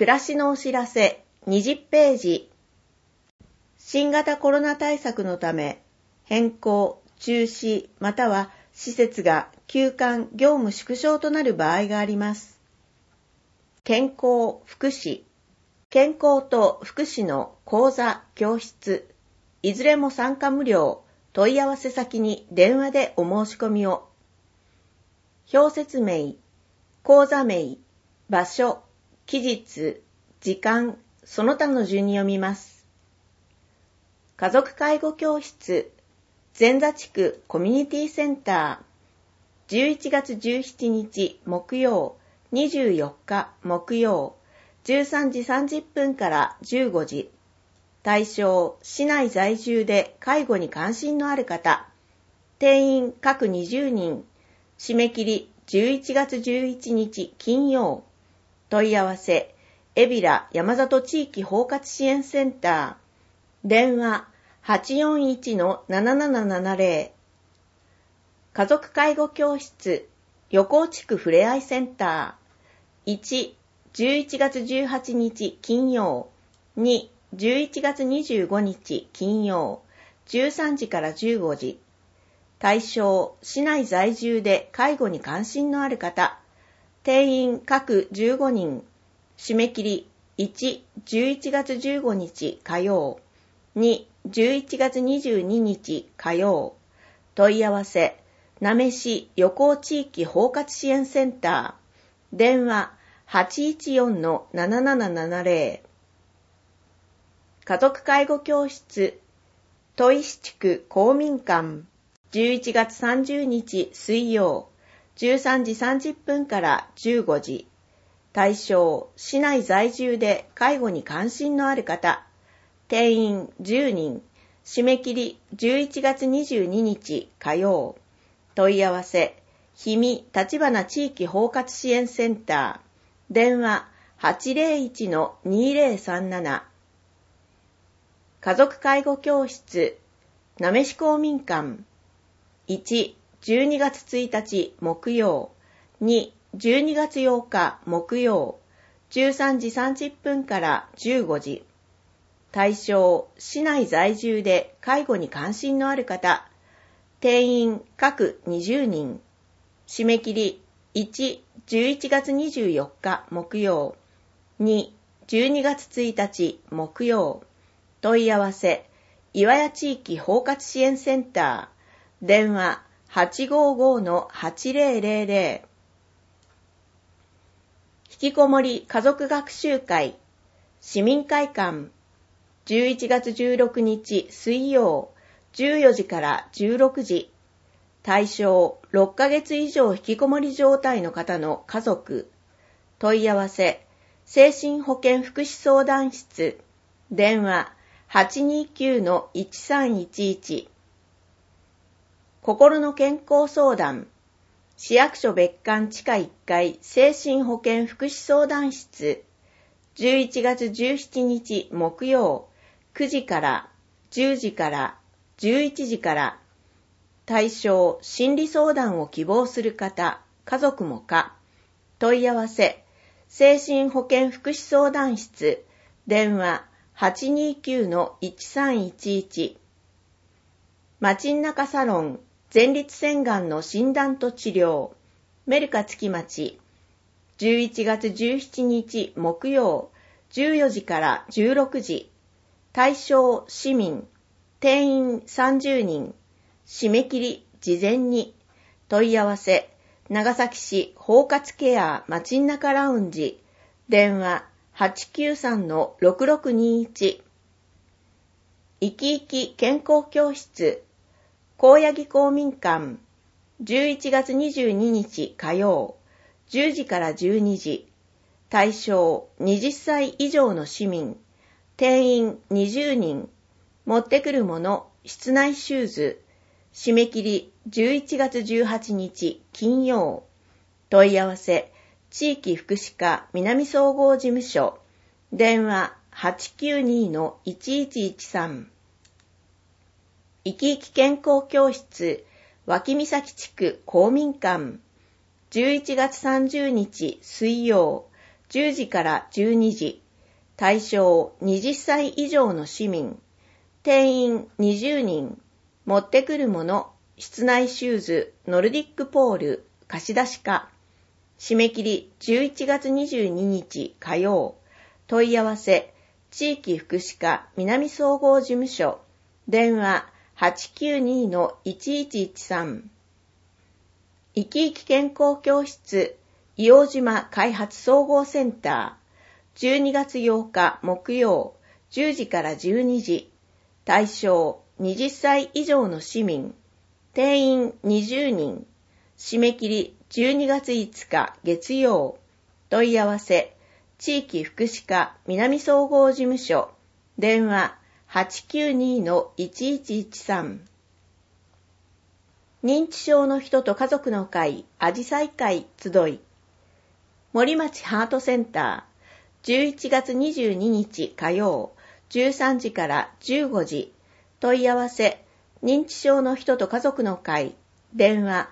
暮らしのお知らせ20ページ。新型コロナ対策のため、変更、中止または施設が休館、業務縮小となる場合があります。健康、福祉。健康と福祉の講座、教室、いずれも参加無料、問い合わせ先に電話でお申し込みを。表説明、講座名、場所、期日、時間、その他の順に読みます。家族介護教室、前座地区コミュニティセンター、11月17日木曜、24日木曜、13時30分から15時。対象、市内在住で介護に関心のある方。定員各20人。締め切り11月11日金曜。問い合わせ、海老名山里地域包括支援センター。電話 841-7770。家族介護教室、横尾地区ふれあいセンター。1、11月18日金曜。2、11月25日金曜。13時から15時。対象、市内在住で介護に関心のある方。定員各15人。締め切り1、11月15日火曜。2、11月22日火曜。問い合わせ、なめ市横尾地域包括支援センター。電話 814-7770。家族介護教室、砥石地区公民館。11月30日水曜。13時30分から15時。対象、市内在住で介護に関心のある方。定員10人。締め切り11月22日火曜。問い合わせ、氷見立花地域包括支援センター。電話 801-2037。家族介護教室、なめし公民館。1、12月1日木曜。2、12月8日木曜。13時30分から15時。対象、市内在住で介護に関心のある方。定員各20人。締め切り1、11月24日木曜。2、12月1日木曜。問い合わせ、岩屋地域包括支援センター。電話 855-8000。引きこもり家族学習会、市民会館。11月16日水曜、14時から16時。対象、6ヶ月以上引きこもり状態の方の家族。問い合わせ、精神保健福祉相談室。電話 829-1311。心の健康相談。市役所別館地下1階精神保健福祉相談室。11月17日木曜。9時から10時から11時から。対象、心理相談を希望する方、家族もか。問い合わせ、精神保健福祉相談室。電話 829-1311。町中サロン、前立腺がんの診断と治療。メルカ月町。11月17日木曜。14時から16時。対象市民。定員30人。締め切り事前に。問い合わせ、長崎市包括ケア町中ラウンジ。電話 893-6621。生き生き健康教室、高野木公民館。11月22日火曜。10時から12時。対象20歳以上の市民。定員20人。持ってくるもの、室内シューズ。締め切り11月18日金曜。問い合わせ、地域福祉課南総合事務所。電話 892-1113。生き生き健康教室、脇岬地区公民館。11月30日水曜。 10時から12時、対象20歳以上の市民、定員20人、持ってくるもの、室内シューズ、ノルディックポール、貸し出しか。締め切り11月22日火曜。問い合わせ、地域福祉課南総合事務所、電話 892-1113。生き生き健康教室、硫黄島開発総合センター、12月8日木曜、10時から12時。対象20歳以上の市民、定員20人、締め切り12月5日月曜。問い合わせ、地域福祉課南総合事務所、電話 892-1113。認知症の人と家族の会あじさい会集い、森町ハートセンター、11月22日火曜、13時から15時。問い合わせ、認知症の人と家族の会、電話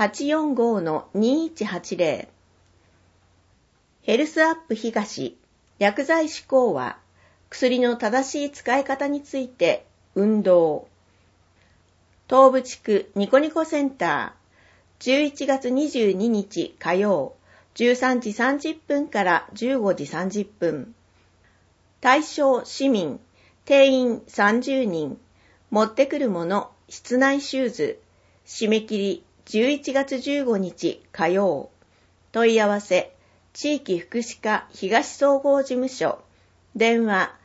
845-2180。ヘルスアップ東、薬剤師講話、薬の正しい使い方について運動。東部地区ニコニコセンター、11月22日火曜、13時30分から15時30分。対象市民、定員30人、持ってくるもの、室内シューズ。締め切り11月15日火曜。問い合わせ、地域福祉課東総合事務所、電話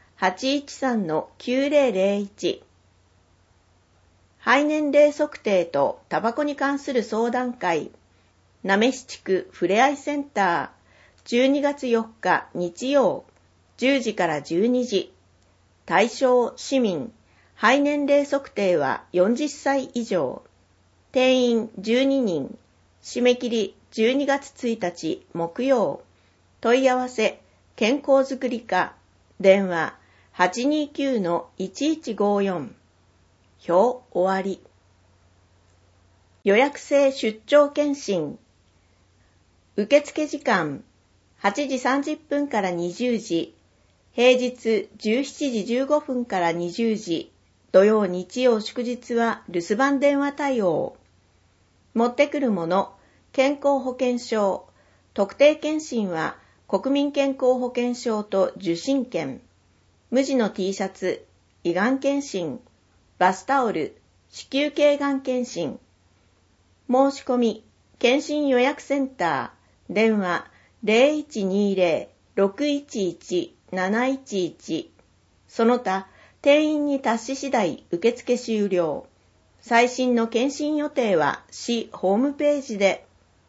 813-9001。肺年齢測定とタバコに関する相談会、なめし地区ふれあいセンター、12月4日日曜、10時から12時。対象市民、肺年齢測定は40歳以上。定員12人。締め切り12月1日木曜。問い合わせ、健康づくり課。電話 829-1154。表終わり。予約制出張検診。受付時間8時30分から20時。平日17時15分から20時。土曜日曜祝日は留守番電話対応。持ってくるもの、健康保険証。特定健診は国民健康保険証と受診券。無地の T シャツ、胃がん検診。バスタオル、子宮頸がん検診。申し込み、検診予約センター、電話 0120-611-711。その他、定員に達し次第受付終了。最新の検診予定は市ホームページで。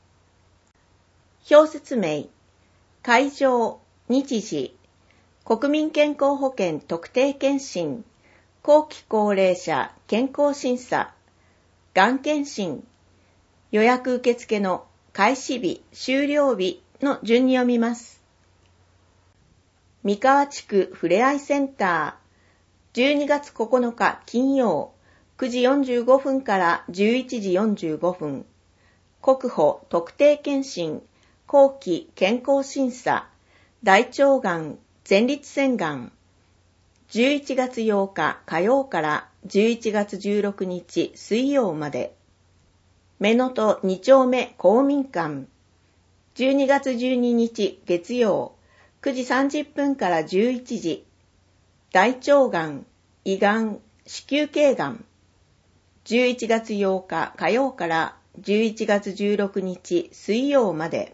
表説明、会場、日時、国民健康保険特定健診、後期高齢者健康審査、がん検診、予約受付の開始日、終了日の順に読みます。三河地区ふれあいセンター、12月9日金曜、9時45分から11時45分。国保特定健診、後期健康審査、大腸がん、前立腺がん。11月8日火曜から11月16日水曜まで。目のと2丁目公民館。12月12日月曜、9時30分から11時。大腸がん、胃がん、子宮頸がん。11月8日火曜から11月16日水曜まで。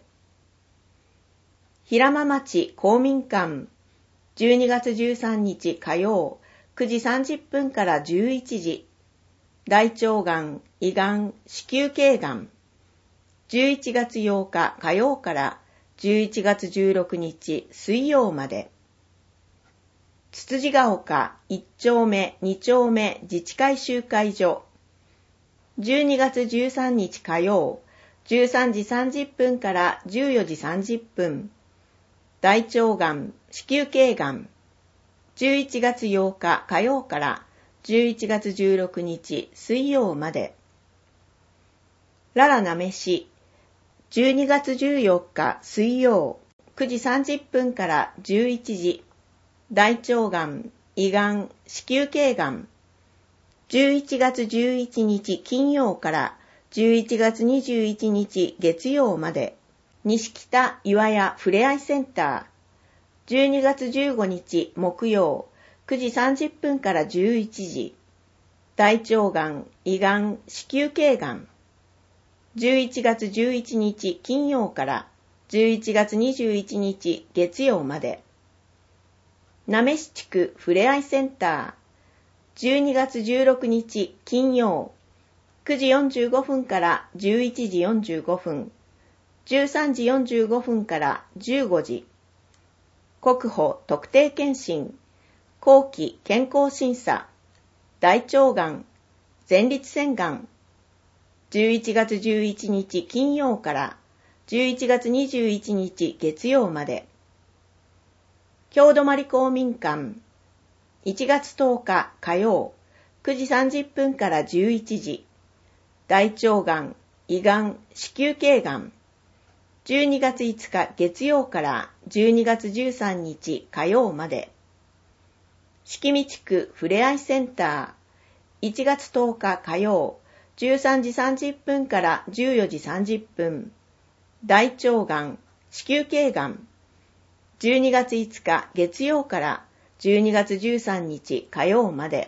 平間町公民館。12月13日火曜、9時30分から11時。大腸がん、胃がん、子宮頸がん。11月8日火曜から11月16日水曜まで。つつじが丘1丁目2丁目自治会集会所。12月13日火曜、13時30分から14時30分。大腸がん、子宮頸がん。11月8日火曜から11月16日水曜まで。ララなめし、12月14日水曜、 9時30分から11時、大腸がん、胃がん、子宮頸がん。11月11日金曜から11月21日月曜まで、西北岩屋ふれあいセンター。12月15日木曜、9時30分から11時、大腸がん、胃がん、子宮頸がん。11月11日金曜から11月21日月曜まで、なめし地区ふれあいセンター。12月16日金曜、9時45分から11時45分、13時45分から15時、国保特定健診、後期健康審査、大腸がん、前立腺がん。11月11日金曜から11月21日月曜まで、郷泊公民館。1月10日火曜、9時30分から11時、大腸がん、胃がん、子宮頸がん。12月5日月曜から12月13日火曜まで、敷見地区ふれあいセンター。1月10日火曜、13時30分から14時30分、大腸がん、子宮頸がん。12月5日月曜から12月13日火曜まで、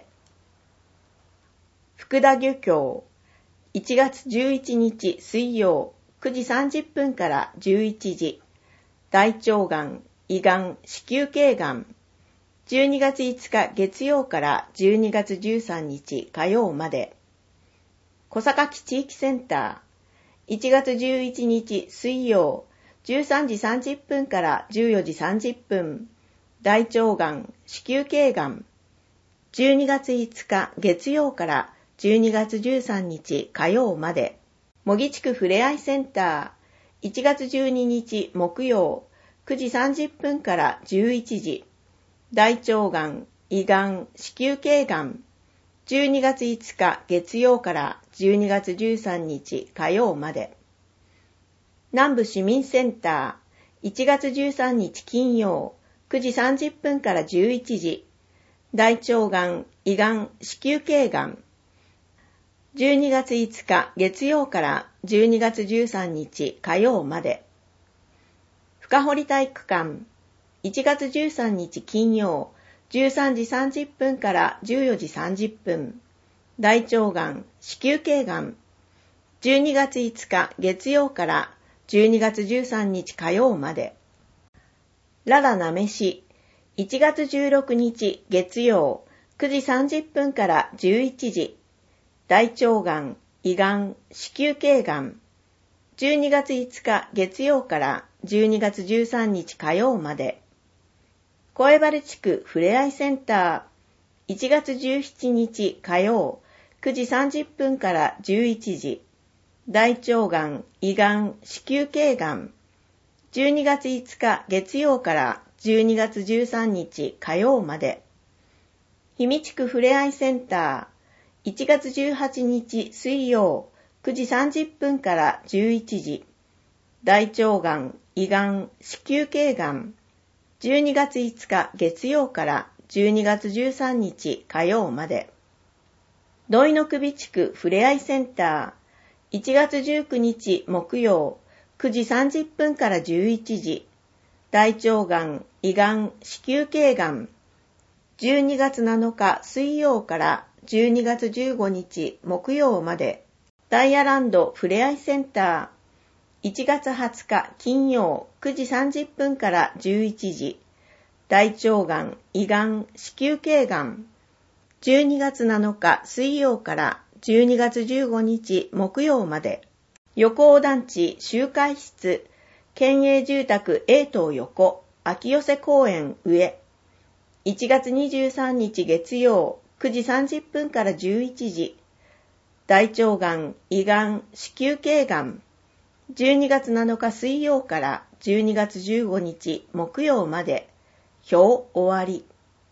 福田漁協。1月11日水曜、9時30分から11時、大腸がん、胃がん、子宮頸がん。12月5日月曜から12月13日火曜まで、小坂地域センター。1月11日水曜、13時30分から14時30分、大腸がん、子宮頸がん。12月5日月曜から12月13日火曜まで、茂木地区ふれあいセンター。1月12日木曜、9時30分から11時、大腸がん、胃がん、子宮頸がん。12月5日月曜から12月13日火曜まで、南部市民センター。1月13日金曜、9時30分から11時、大腸がん、胃がん、子宮頸がん。12月5日月曜から12月13日火曜まで、深堀体育館。1月13日金曜、13時30分から14時30分、大腸がん、子宮頸がん。12月5日月曜から12月13日火曜まで、ララなめし。1月16日月曜、9時30分から11時、大腸がん、胃がん、子宮頸がん。12月5日月曜から12月13日火曜まで、小原地区ふれあいセンター。1月17日火曜、9時30分から11時、大腸がん、胃がん、子宮頸がん。12月5日月曜から12月13日火曜まで、氷見地区ふれあいセンター。1月18日水曜、9時30分から11時、大腸がん、胃がん、子宮頸がん。12月5日月曜から12月13日火曜まで、土井の首地区ふれあいセンター。1月19日木曜、9時30分から11時、大腸がん、胃がん、子宮頸がん。12月7日水曜から12月15日木曜まで、ダイヤランドふれあいセンター。1月20日金曜、9時30分から11時、大腸がん、胃がん、子宮頸がん。12月7日水曜から12月15日木曜まで、横尾団地集会室、県営住宅 A 棟横、秋寄せ公園上。1月23日月曜、9時30分から11時、大腸がん、胃がん、子宮頸がん。12月7日水曜から12月15日木曜まで、表終わり。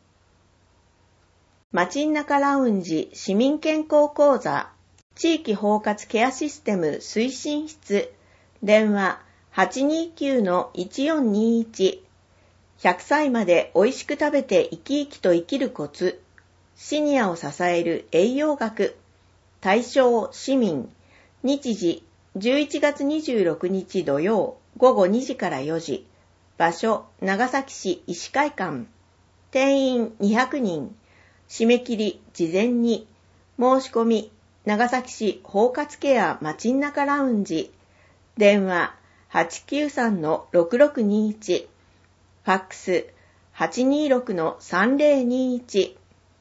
街ん中ラウンジ市民健康講座、地域包括ケアシステム推進室、電話 829-1421 100歳まで美味しく食べて生き生きと生きるコツ、シニアを支える栄養学、対象市民、日時11月26日土曜午後2時から4時、場所長崎市医師会館、定員200人、締め切り事前に、申し込み長崎市包括ケア街ん中ラウンジ、電話 893-6621、ファックス 826-3021。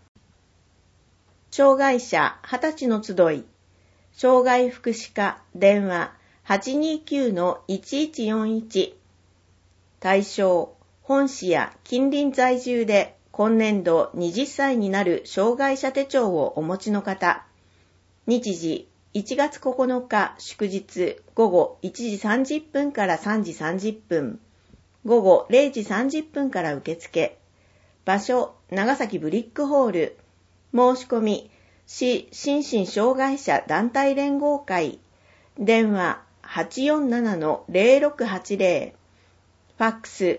障害者20歳の集い、障害福祉課電話 829-1141。対象、本市や近隣在住で今年度20歳になる障害者手帳をお持ちの方。日時1月9日祝日午後1時30分から3時30分。午後0時30分から受付。場所、長崎ブリックホール。申し込み、市心身障害者団体連合会。電話 847-0680。ファックス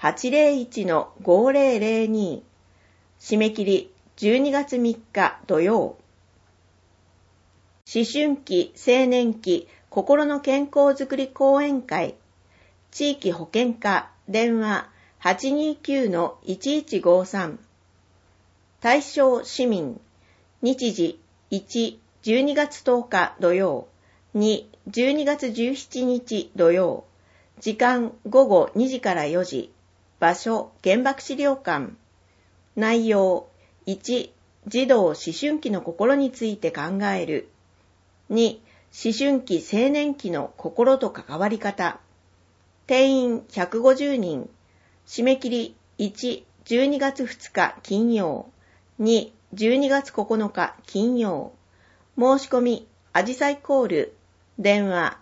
801-5002。締め切り12月3日土曜。思春期、青年期、心の健康づくり講演会。地域保健課電話 829-1153。対象市民。日時1、12月10日土曜。2、12月17日土曜。時間午後2時から4時。場所原爆資料館。内容1、児童思春期の心について考える。2、思春期青年期の心と関わり方。定員150人。締め切り1、12月2日金曜。2、12月9日金曜。申し込み、あじさいコール。電話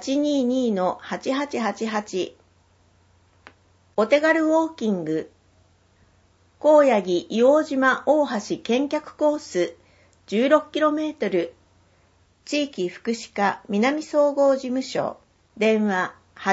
822-8888。お手軽ウォーキング。高八木硫黄島大橋見客コース 16km。地域福祉課南総合事務所。電話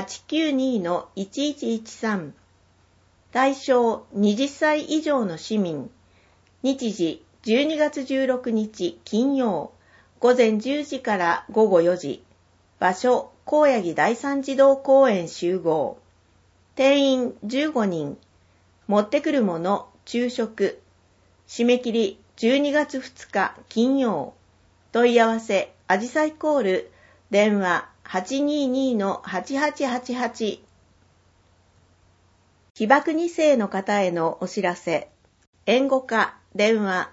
892-1113。対象20歳以上の市民。日時12月16日金曜。午前10時から午後4時。場所高八木第三児童公園集合。定員15人。持ってくるもの昼食。締め切り12月2日金曜。問い合わせあじさいコール。電話 822-8888。被爆2世の方へのお知らせ。援護課電話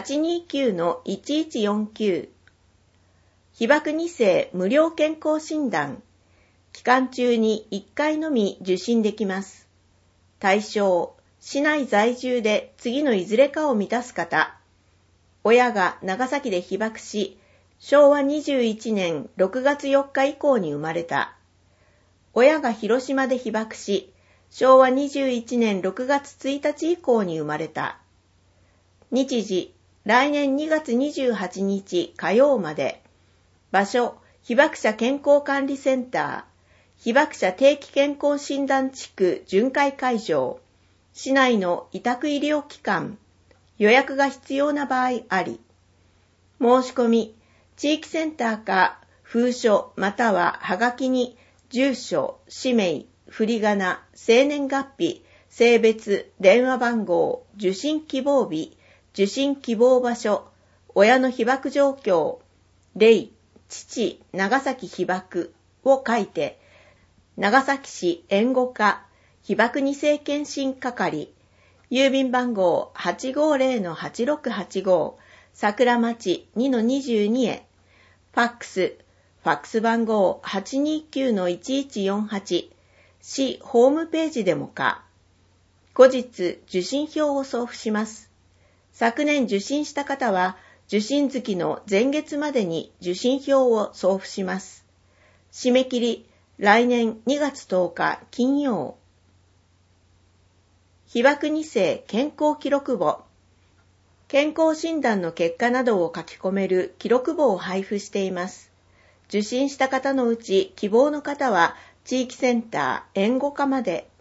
829-1149。被爆2世無料健康診断。期間中に1回のみ受診できます。対象、市内在住で次のいずれかを満たす方。親が長崎で被爆し、昭和21年6月4日以降に生まれた。親が広島で被爆し、昭和21年6月1日以降に生まれた。日時、来年2月28日火曜まで。場所、被爆者健康管理センター。被爆者定期健康診断地区巡回会場。市内の委託医療機関。予約が必要な場合あり。申し込み、地域センターか封書またははがきに住所、氏名、振り仮名、生年月日、性別、電話番号、受診希望日、受診希望場所、親の被爆状況、例、父、長崎被爆を書いて、長崎市援護課、被爆2世検診係、郵便番号 850-8685、桜町 2-22 へ、ファックス番号 829-1148、市ホームページでもか。後日受診票を送付します。昨年受診した方は、受診月の前月までに受診票を送付します。締め切り、来年2月10日金曜。被爆2世健康記録簿。健康診断の結果などを書き込める記録簿を配布しています。受診した方のうち希望の方は地域センター援護課まで